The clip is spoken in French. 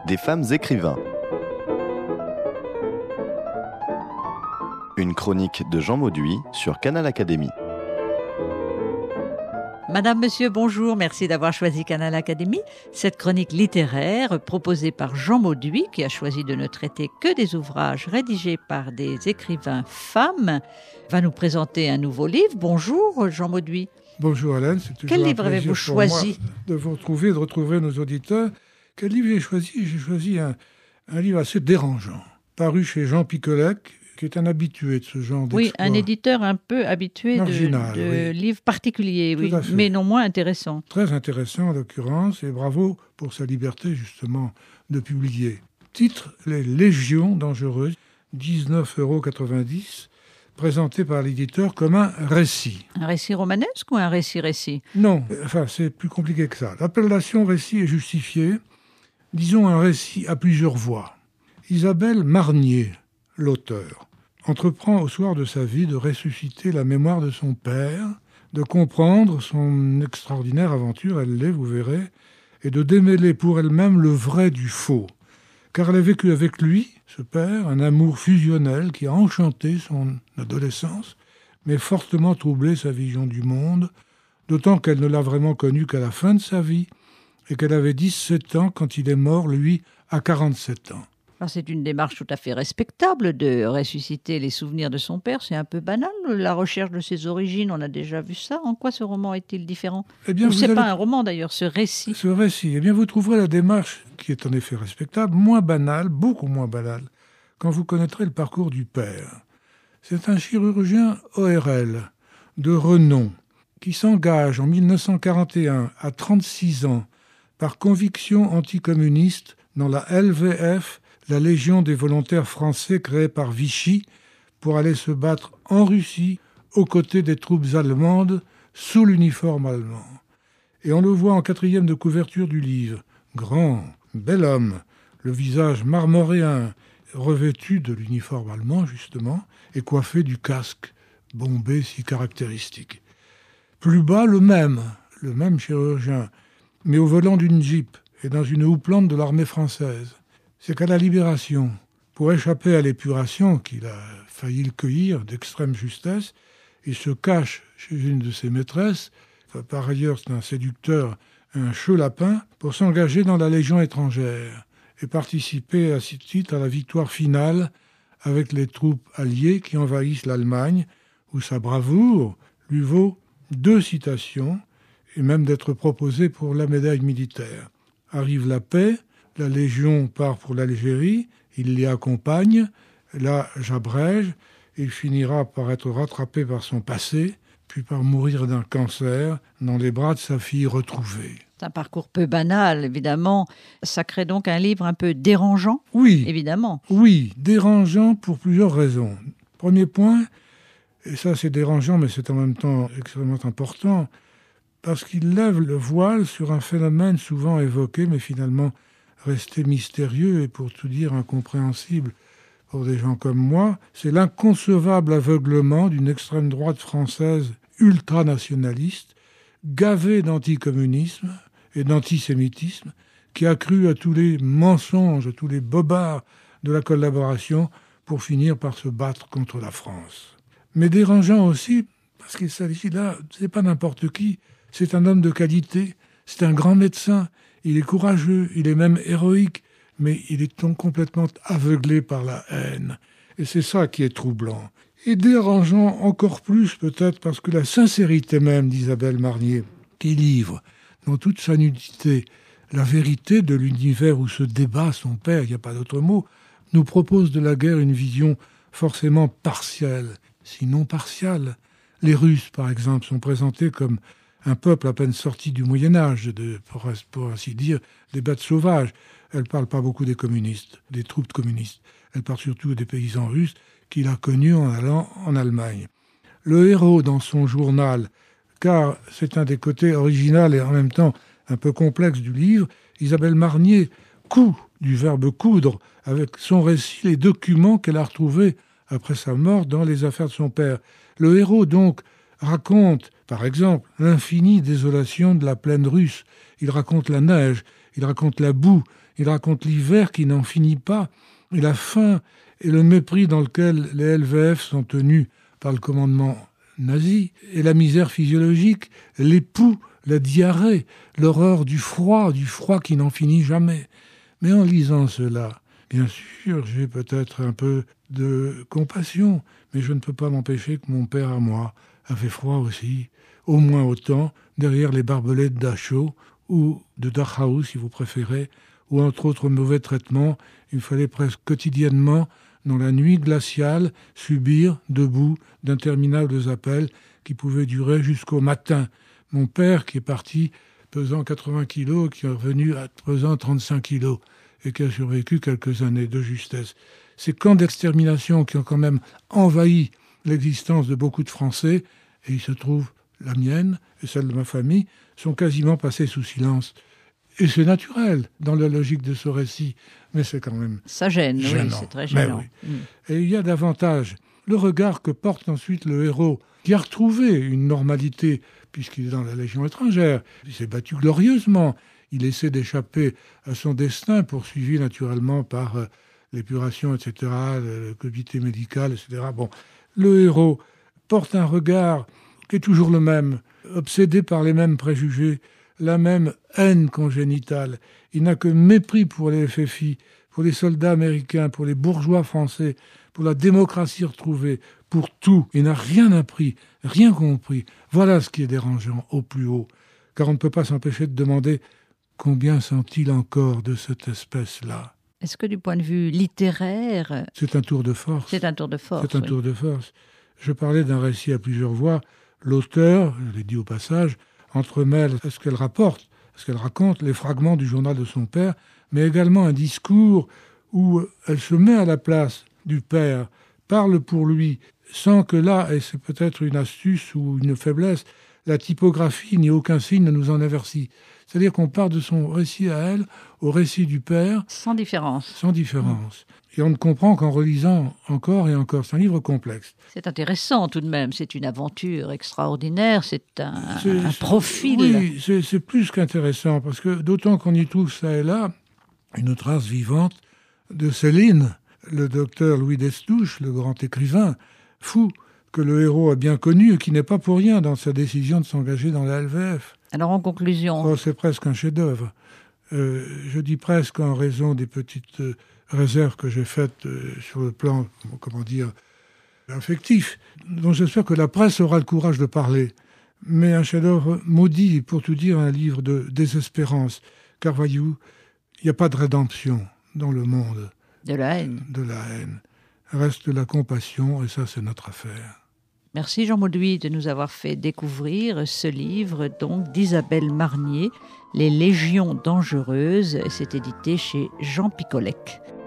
des femmes écrivains. Une chronique de Jean Mauduit sur Canal Académie. Madame, Monsieur, bonjour, merci d'avoir choisi Canal Académie. Cette chronique littéraire proposée par Jean Mauduit, qui a choisi de ne traiter que des ouvrages rédigés par des écrivains femmes, va nous présenter un nouveau livre. Bonjour Jean Mauduit. Bonjour Hélène, c'est toujours Quel un livre avez-vous plaisir pour moi choisi de vous retrouver, de retrouver nos auditeurs. Quel livre j'ai choisi ? J'ai choisi un livre assez dérangeant, paru chez Jean Picolec, qui est un habitué de ce genre d'exploit. Oui, un éditeur un peu habitué Marginal, de oui. livres particuliers, oui, mais non moins intéressants. Très intéressant en l'occurrence, et bravo pour sa liberté justement de publier. Titre, Les Légions dangereuses, 19,90 €, présenté par l'éditeur comme un récit. Un récit romanesque ou un récit-récit ? Non, enfin c'est plus compliqué que ça. L'appellation récit est justifiée. Disons un récit à plusieurs voix. Isabelle Marnier, l'auteur, entreprend au soir de sa vie de ressusciter la mémoire de son père, de comprendre son extraordinaire aventure, elle l'est, vous verrez, et de démêler pour elle-même le vrai du faux. Car elle a vécu avec lui, ce père, un amour fusionnel qui a enchanté son adolescence, mais fortement troublé sa vision du monde, d'autant qu'elle ne l'a vraiment connu qu'à la fin de sa vie, et qu'elle avait 17 ans quand il est mort, lui, à 47 ans. Alors, c'est une démarche tout à fait respectable de ressusciter les souvenirs de son père. C'est un peu banal, la recherche de ses origines, on a déjà vu ça. En quoi ce roman est-il différent ? Eh bien, Ou c'est pas un roman d'ailleurs, ce récit. Ce récit, eh bien, vous trouverez la démarche, qui est en effet respectable, moins banale, beaucoup moins banale, quand vous connaîtrez le parcours du père. C'est un chirurgien ORL, de renom, qui s'engage en 1941, à 36 ans, par conviction anticommuniste, dans la LVF, la Légion des volontaires français créée par Vichy, pour aller se battre en Russie, aux côtés des troupes allemandes, sous l'uniforme allemand. Et on le voit en 4e de couverture du livre. Grand, bel homme, le visage marmoréen, revêtu de l'uniforme allemand, justement, et coiffé du casque bombé si caractéristique. Plus bas, le même chirurgien, mais au volant d'une Jeep et dans une houppelande de l'armée française. C'est qu'à la Libération, pour échapper à l'épuration qu'il a failli le cueillir d'extrême justesse, il se cache chez une de ses maîtresses, par ailleurs c'est un séducteur, un chaud lapin, pour s'engager dans la Légion étrangère et participer à ce titre à la victoire finale avec les troupes alliées qui envahissent l'Allemagne, où sa bravoure lui vaut 2 citations et même d'être proposé pour la médaille militaire. Arrive la paix, la Légion part pour l'Algérie, il l'y accompagne, là j'abrège, il finira par être rattrapé par son passé, puis par mourir d'un cancer dans les bras de sa fille retrouvée. C'est un parcours peu banal, évidemment. Ça crée donc un livre un peu dérangeant ? Oui, évidemment. Oui, dérangeant pour plusieurs raisons. Premier point, et ça c'est dérangeant mais c'est en même temps extrêmement important, parce qu'il lève le voile sur un phénomène souvent évoqué mais finalement resté mystérieux et pour tout dire incompréhensible pour des gens comme moi, c'est l'inconcevable aveuglement d'une extrême droite française ultranationaliste, gavée d'anticommunisme et d'antisémitisme, qui a cru à tous les mensonges, à tous les bobards de la collaboration pour finir par se battre contre la France. Mais dérangeant aussi, parce qu'il s'agit là, c'est pas n'importe qui, c'est un homme de qualité, c'est un grand médecin, il est courageux, il est même héroïque, mais il est donc complètement aveuglé par la haine. Et c'est ça qui est troublant. Et dérangeant encore plus peut-être parce que la sincérité même d'Isabelle Marnier, qui livre dans toute sa nudité la vérité de l'univers où se débat son père, il n'y a pas d'autre mot, nous propose de la guerre une vision forcément partielle, sinon partiale. Les Russes, par exemple, sont présentés comme un peuple à peine sorti du Moyen-Âge, pour ainsi dire, des bêtes sauvages. Elle ne parle pas beaucoup des communistes, des troupes communistes. Elle parle surtout des paysans russes qu'il a connus en allant en Allemagne. Le héros, dans son journal, car c'est un des côtés original et en même temps un peu complexe du livre, Isabelle Marnier coud, du verbe coudre, avec son récit, les documents qu'elle a retrouvés après sa mort dans les affaires de son père. Le héros, donc, raconte, par exemple, l'infinie désolation de la plaine russe. Il raconte la neige, il raconte la boue, Il raconte l'hiver qui n'en finit pas, et la faim et le mépris dans lequel les LVF sont tenus par le commandement nazi, et la misère physiologique, les poux, la diarrhée, l'horreur du froid qui n'en finit jamais. Mais en lisant cela, bien sûr, j'ai peut-être un peu de compassion, mais je ne peux pas m'empêcher que mon père à moi avait froid aussi, au moins autant, derrière les barbelés de Dachau ou de Dachau, si vous préférez, où entre autres mauvais traitements, il fallait presque quotidiennement, dans la nuit glaciale, subir, debout, d'interminables appels qui pouvaient durer jusqu'au matin. Mon père, qui est parti pesant 80 kilos, qui est revenu pesant 35 kilos, et qui a survécu quelques années de justesse. Ces camps d'extermination qui ont quand même envahi l'existence de beaucoup de Français, et il se trouve la mienne et celle de ma famille, sont quasiment passés sous silence. Et c'est naturel dans la logique de ce récit, mais c'est quand même ça gêne, gênant. Oui, c'est très gênant. Oui. Et il y a davantage le regard que porte ensuite le héros, qui a retrouvé une normalité, puisqu'il est dans la Légion étrangère. Il s'est battu glorieusement. Il essaie d'échapper à son destin, poursuivi naturellement par l'épuration, etc., le comité médical, etc. Bon, le héros porte un regard qui est toujours le même, obsédé par les mêmes préjugés, la même haine congénitale. Il n'a que mépris pour les FFI, pour les soldats américains, pour les bourgeois français, pour la démocratie retrouvée, pour tout. Il n'a rien appris, rien compris. Voilà ce qui est dérangeant au plus haut. Car on ne peut pas s'empêcher de demander combien sent-il encore de cette espèce-là. Est-ce que du point de vue littéraire... C'est un tour de force. C'est un tour de force, C'est un tour de force. Je parlais d'un récit à plusieurs voix. L'auteur, je l'ai dit au passage, entremêle ce qu'elle rapporte, ce qu'elle raconte, les fragments du journal de son père, mais également un discours où elle se met à la place du père, parle pour lui, sans que là, et c'est peut-être une astuce ou une faiblesse, la typographie ni aucun signe ne nous en avertit. C'est-à-dire qu'on part de son récit à elle au récit du père. Sans différence. Sans différence. Et on ne comprend qu'en relisant encore et encore. C'est un livre complexe. C'est intéressant tout de même. C'est une aventure extraordinaire. C'est un profil. Oui, c'est plus qu'intéressant. Parce que d'autant qu'on y trouve ça et là une trace vivante de Céline, le docteur Louis Destouches, le grand écrivain fou que le héros a bien connu et qui n'est pas pour rien dans sa décision de s'engager dans la LVF. Alors en conclusion... Oh, c'est presque un chef-d'œuvre. Je dis presque en raison des petites réserves que j'ai faites sur le plan, affectif, dont j'espère que la presse aura le courage de parler. Mais un chef-d'œuvre maudit, pour tout dire, un livre de désespérance. Car voyez-vous, il n'y a pas de rédemption dans le monde. De la haine. De la haine. Reste la compassion, et ça, c'est notre affaire. Merci Jean Mauduit de nous avoir fait découvrir ce livre donc d'Isabelle Marnier, Les Légions dangereuses. C'est édité chez Jean Picolec.